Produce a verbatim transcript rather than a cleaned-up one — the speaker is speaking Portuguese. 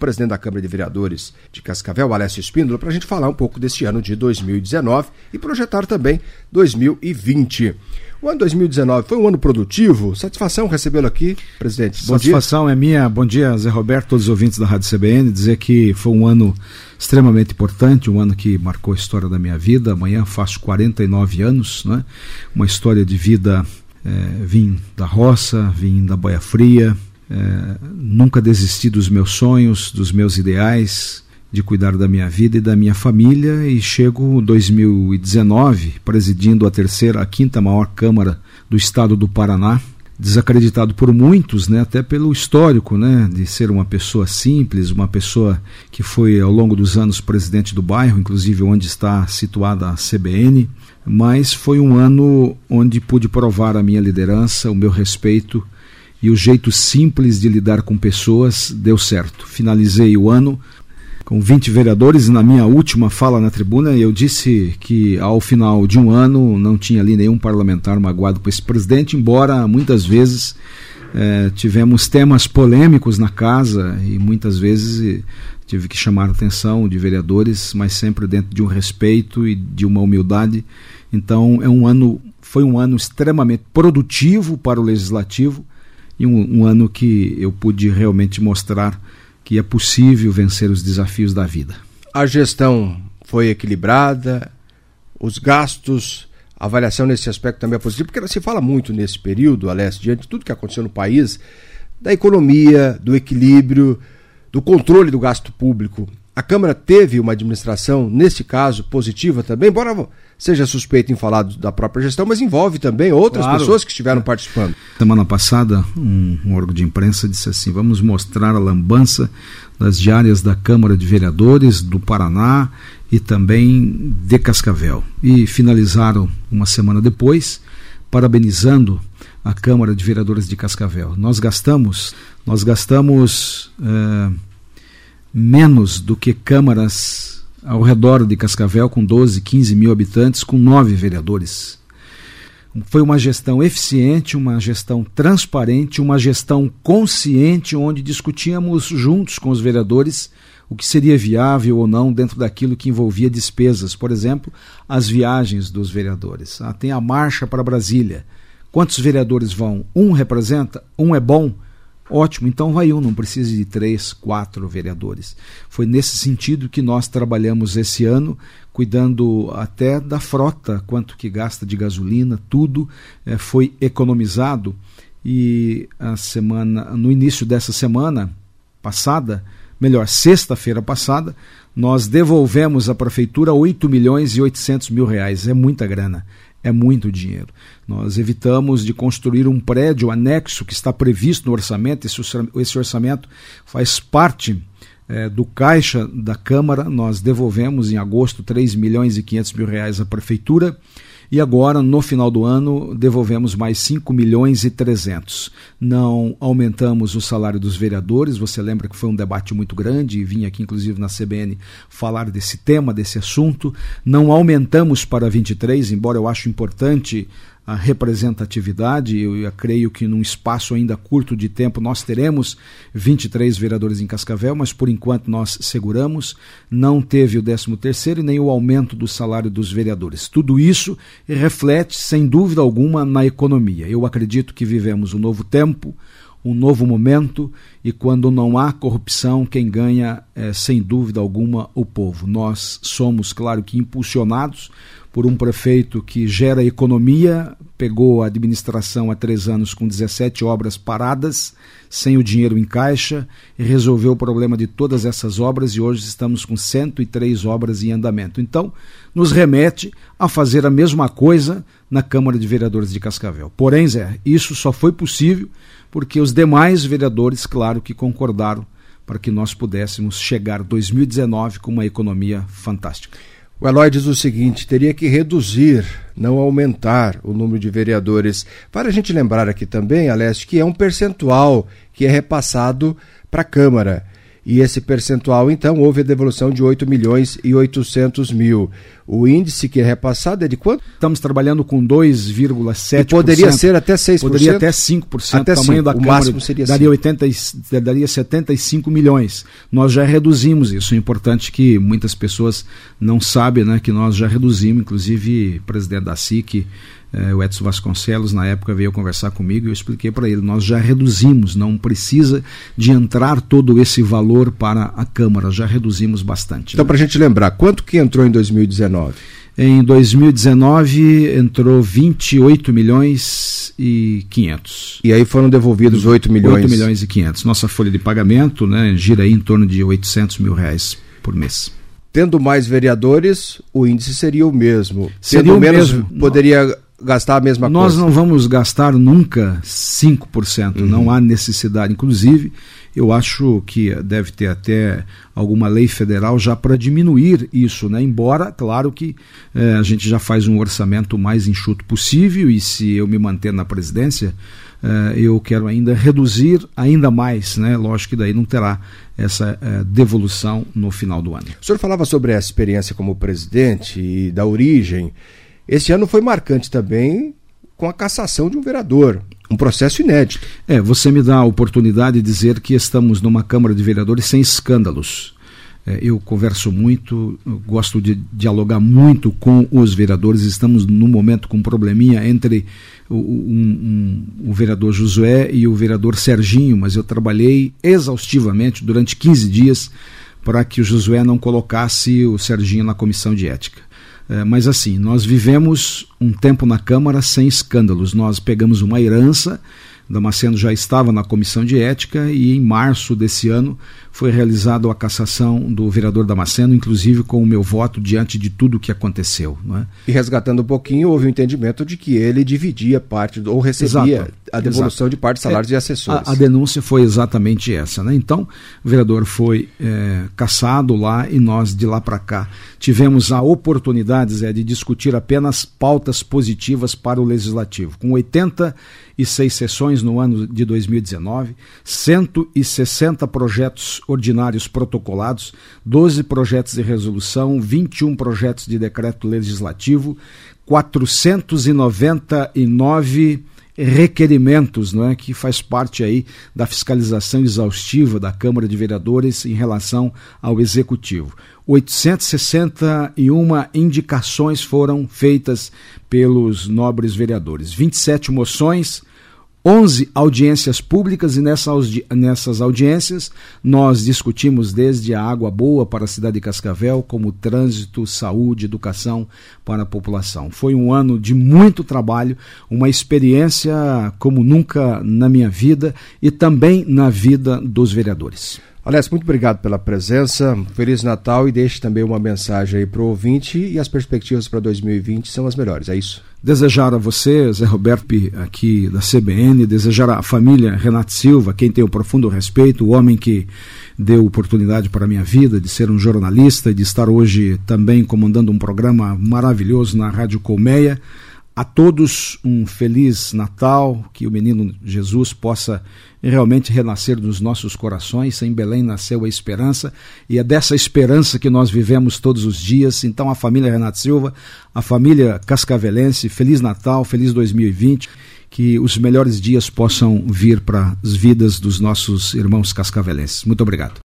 presidente da Câmara de Vereadores de Cascavel, Alessio Espíndola, para a gente falar um pouco deste ano de dois mil e dezenove e projetar também dois mil e vinte. O ano dois mil e dezenove foi um ano produtivo? Satisfação recebê-lo aqui, presidente. Bom Satisfação dia. É minha. Bom dia, Zé Roberto, todos os ouvintes da Rádio C B N. Dizer que foi um ano extremamente importante, um ano que marcou a história da minha vida. Amanhã faço quarenta e nove anos, né? Uma história de vida. É, vim da roça, vim da boia fria, é, nunca desisti dos meus sonhos, dos meus ideais, de cuidar da minha vida e da minha família, e chego em dois mil e dezenove presidindo a terceira, a quinta maior Câmara do estado do Paraná, desacreditado por muitos, né, até pelo histórico, né, de ser uma pessoa simples, uma pessoa que foi ao longo dos anos presidente do bairro, inclusive onde está situada a C B N, mas foi um ano onde pude provar a minha liderança, o meu respeito e o jeito simples de lidar com pessoas deu certo. Finalizei o ano com vinte vereadores, e na minha última fala na tribuna eu disse que ao final de um ano não tinha ali nenhum parlamentar magoado com esse presidente, embora muitas vezes eh, tivemos temas polêmicos na casa e muitas vezes tive que chamar a atenção de vereadores, mas sempre dentro de um respeito e de uma humildade. Então é um ano, foi um ano extremamente produtivo para o Legislativo e um, um ano que eu pude realmente mostrar que é possível vencer os desafios da vida. A gestão foi equilibrada, os gastos, a avaliação nesse aspecto também é positiva, porque se fala muito nesse período, Alessio, diante de tudo que aconteceu no país, da economia, do equilíbrio, do controle do gasto público. A Câmara teve uma administração, nesse caso, positiva também, embora seja suspeito em falar da própria gestão, mas envolve também outras claro. pessoas que estiveram participando. Semana passada, um, um órgão de imprensa disse assim: vamos mostrar a lambança das diárias da Câmara de Vereadores do Paraná e também de Cascavel. E finalizaram uma semana depois, parabenizando a Câmara de Vereadores de Cascavel. Nós gastamos, nós gastamos... É, menos do que câmaras ao redor de Cascavel, com doze, quinze mil habitantes, com nove vereadores. Foi uma gestão eficiente, uma gestão transparente, uma gestão consciente, onde discutíamos juntos com os vereadores o que seria viável ou não dentro daquilo que envolvia despesas. Por exemplo, as viagens dos vereadores. Ah, tem a marcha para Brasília. Quantos vereadores vão? Um representa? Um é bom? Ótimo, então vai um, não precisa de três, quatro vereadores. Foi nesse sentido que nós trabalhamos esse ano, cuidando até da frota, quanto que gasta de gasolina, tudo eh, foi economizado. E a semana, no início dessa semana passada, melhor, sexta-feira passada, nós devolvemos à prefeitura oito milhões e oitocentos mil reais. É muita grana. É muito dinheiro. Nós evitamos de construir um prédio anexo que está previsto no orçamento. Esse orçamento faz parte é, do caixa da Câmara. Nós devolvemos em agosto três milhões e quinhentos mil reais à Prefeitura. E agora, no final do ano, devolvemos mais cinco milhões e trezentos. Não aumentamos o salário dos vereadores. Você lembra que foi um debate muito grande e vim aqui, inclusive, na C B N falar desse tema, desse assunto. Não aumentamos para vinte e três, embora eu acho importante a representatividade. Eu, eu creio que num espaço ainda curto de tempo nós teremos vinte e três vereadores em Cascavel, mas por enquanto nós seguramos. Não teve o décimo terceiro e nem o aumento do salário dos vereadores. Tudo isso reflete, sem dúvida alguma, na economia. Eu acredito que vivemos um novo tempo, um novo momento, e quando não há corrupção, quem ganha é, sem dúvida alguma, o povo. Nós somos, claro que, impulsionados por um prefeito que gera economia, pegou a administração há três anos com dezessete obras paradas, sem o dinheiro em caixa, e resolveu o problema de todas essas obras, e hoje estamos com cento e três obras em andamento. Então, nos remete a fazer a mesma coisa na Câmara de Vereadores de Cascavel. Porém, Zé, isso só foi possível porque os demais vereadores, claro, que concordaram para que nós pudéssemos chegar a dois mil e dezenove com uma economia fantástica. O Eloy diz o seguinte: teria que reduzir, não aumentar o número de vereadores. Para a gente lembrar aqui também, Alessio, que é um percentual que é repassado para a Câmara. E esse percentual, então, houve a devolução de oito milhões e oitocentos mil. O índice que é repassado é de quanto? Estamos trabalhando com dois vírgula sete por cento. E poderia ser até seis por cento? Poderia até cinco por cento. Até o tamanho cinco. da O Câmara máximo seria daria, oitenta, daria setenta e cinco milhões. Nós já reduzimos isso. É importante que muitas pessoas não sabem, né, que nós já reduzimos. Inclusive, o presidente da S I C, eh, o Edson Vasconcelos, na época veio conversar comigo e eu expliquei para ele, nós já reduzimos, não precisa de entrar todo esse valor para a Câmara, já reduzimos bastante. Então, né? para a gente lembrar, quanto que entrou em dois mil e dezenove? Em dois mil e dezenove entrou vinte e oito milhões e quinhentos. E aí foram devolvidos oito milhões? oito milhões e quinhentos. Nossa folha de pagamento, né, gira aí em torno de oitocentos mil reais por mês. Tendo mais vereadores, o índice seria o mesmo. Seria Tendo o menos, mesmo. poderia Não. gastar a mesma Nós coisa. Nós não vamos gastar nunca cinco por cento, uhum. Não há necessidade. Inclusive, eu acho que deve ter até alguma lei federal já para diminuir isso, né? Embora, claro que eh, a gente já faz um orçamento mais enxuto possível e se eu me manter na presidência, eh, eu quero ainda reduzir ainda mais, né? Lógico que daí não terá essa eh, devolução no final do ano. O senhor falava sobre a experiência como presidente e da origem. Esse ano foi marcante também com a cassação de um vereador, um processo inédito. É, você me dá a oportunidade de dizer que estamos numa Câmara de Vereadores sem escândalos. É, eu converso muito, eu gosto de dialogar muito com os vereadores, estamos num momento com um probleminha entre o, um, um, o vereador Josué e o vereador Serginho, mas eu trabalhei exaustivamente durante quinze dias para que o Josué não colocasse o Serginho na comissão de ética. É, mas assim, nós vivemos um tempo na Câmara sem escândalos. Nós pegamos uma herança, Damasceno já estava na comissão de ética e em março desse ano foi realizada a cassação do vereador Damasceno, inclusive com o meu voto diante de tudo o que aconteceu. Não é? E resgatando um pouquinho, houve um entendimento de que ele dividia parte, ou recebia exato, a devolução exato. de parte de salários é, e assessores. A, a denúncia foi exatamente essa. Né? Então, o vereador foi é, cassado lá e nós de lá para cá tivemos a oportunidade, Zé, de discutir apenas pautas positivas para o Legislativo. Com oitenta e seis sessões no ano de dois mil e dezenove, cento e sessenta projetos ordinários protocolados, doze projetos de resolução, vinte e um projetos de decreto legislativo, quatrocentos e noventa e nove requerimentos, não é, que faz parte aí da fiscalização exaustiva da Câmara de Vereadores em relação ao Executivo. oitocentas e sessenta e uma indicações foram feitas pelos nobres vereadores, vinte e sete moções, onze audiências públicas e nessa audi- nessas audiências nós discutimos desde a água boa para a cidade de Cascavel, como trânsito, saúde, educação para a população. Foi um ano de muito trabalho, uma experiência como nunca na minha vida e também na vida dos vereadores. Alex, muito obrigado pela presença, Feliz Natal e deixe também uma mensagem aí para o ouvinte e as perspectivas para dois mil e vinte são as melhores, é isso? Desejar a você, Zé Roberto, aqui da C B N, desejar à família Renato Silva, quem tem o profundo respeito, o homem que deu oportunidade para a minha vida de ser um jornalista e de estar hoje também comandando um programa maravilhoso na Rádio Colmeia. A todos um Feliz Natal, que o menino Jesus possa realmente renascer dos nossos corações. Em Belém nasceu a esperança e é dessa esperança que nós vivemos todos os dias. Então a família Renato Silva, a família cascavelense, Feliz Natal, Feliz dois mil e vinte, que os melhores dias possam vir para as vidas dos nossos irmãos cascavelenses. Muito obrigado.